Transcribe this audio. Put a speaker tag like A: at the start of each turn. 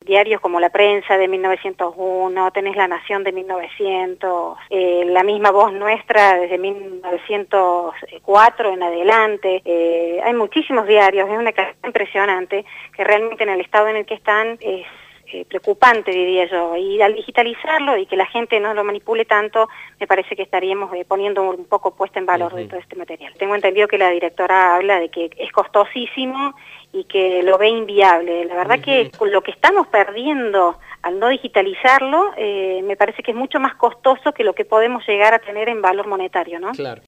A: diarios como La Prensa de 1901, tenés La Nación de 1900, la misma Voz Nuestra desde 1904 en adelante. Hay muchísimos diarios, es una cantidad impresionante que realmente en el estado en el que están es preocupante, diría yo, y al digitalizarlo y que la gente no lo manipule tanto, me parece que estaríamos poniendo un poco puesta en valor de todo este material. Tengo entendido que la directora habla de que es costosísimo y que lo ve inviable. La verdad que con lo que estamos perdiendo al no digitalizarlo, me parece que es mucho más costoso que lo que podemos llegar a tener en valor monetario, ¿no?
B: Claro.